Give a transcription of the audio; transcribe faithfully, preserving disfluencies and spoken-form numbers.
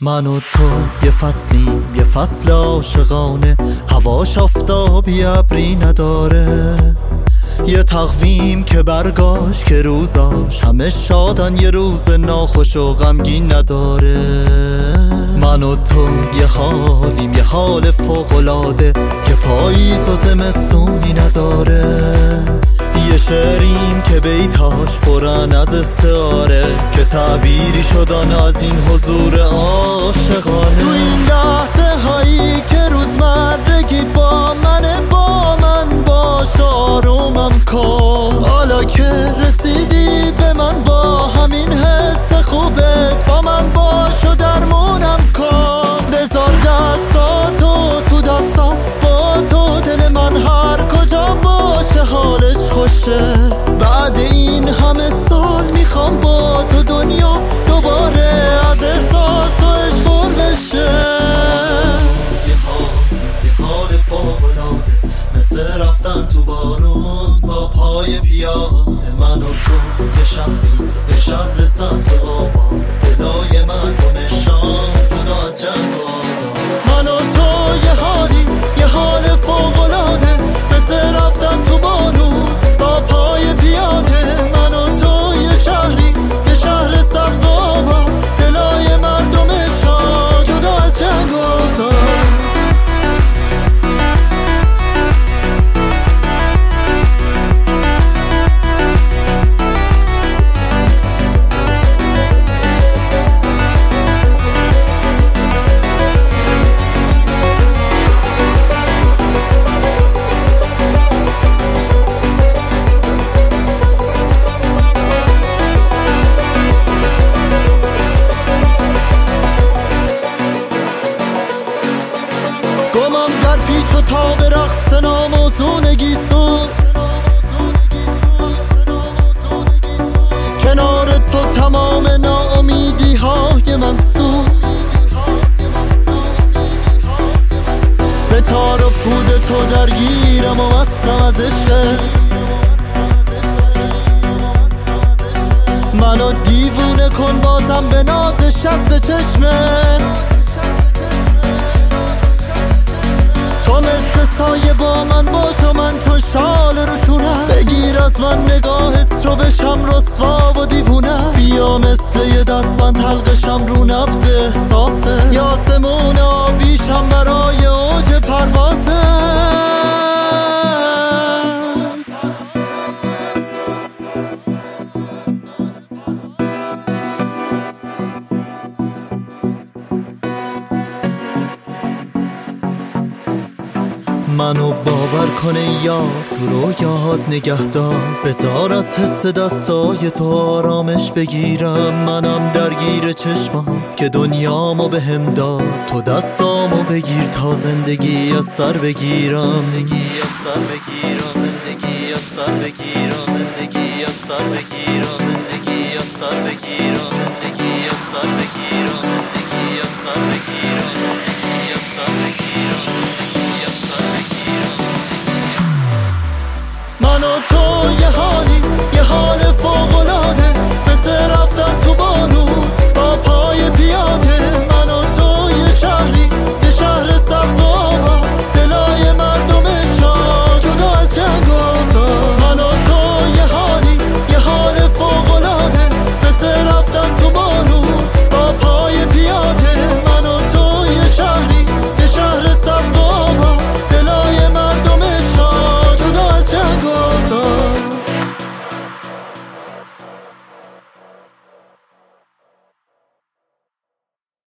من و تو یه فصلیم، یه فصل عاشقانه، هواش آفتابی ابری نداره، یه تقویم که برگاش که روزاش همه شادن، یه روز ناخوش و غمگین نداره. من و تو یه حالیم، یه حال فوق‌العاده که پاییز و زمستونی نداره، یه شعریم که بیتاش پرن از استعاره، که تعبیری شدن از این حضور عاشقانه. تو این لحظه هایی که روزمرگی با منه، با من باش، آرومم کن. حالا که رسیدی به من با همین حس خوبت، با من باش و درمونم کن. بذار دستاتو تو دستام، با تو دل من هر کجا باشه حالش خوشه. بعد این همه سال میخوام با تو دنیا دوباره از احساس و اشبار بشه. یه حال، یه حال فوق‌العاده، مثل رفتن تو بارون با پای پیاده. من و تو یه شهری، یه شهر سبز و آباد، دلای مردم شام جدا از جنگ و آزاد. من و تو یه حالی، یه حال فوق‌العاده، مثل رفتن تو بارون با پای پیاده. من و تو یه شهری، یه شهر سبز و آباد، دلای مردم شام جدا از جنگ و آزاد. گمم در پیچ و تاب رقص ناموزونگی سود، کنار تو تمام ناامیدی های من سوخت. به تار و پود تو درگیرم و مستم از عشقت، منو دیوونه کن بازم به ناز شست چشمت. تو مثل سایه با من باش و من تو شال روشونم، بگیر از من نگاهت رو بشم رسوا و دیوونه. بیا مثل یه دستبند حلقشم رو نبض احساسه، یاسمون آبیشم برای اوج پروازت. منو باور کنه یار، تو رویاهات نگهدار، بذار از حس دستای تو آرامش بگیرم. منم درگیر چشمات که دنیامو بهم داد، تو دستامو بگیر تا زندگی از سر بگیرم. زندگی از سر بگیرم، زندگی از سر بگیرم، زندگی از سر بگیرم، زندگی از سر بگیرم.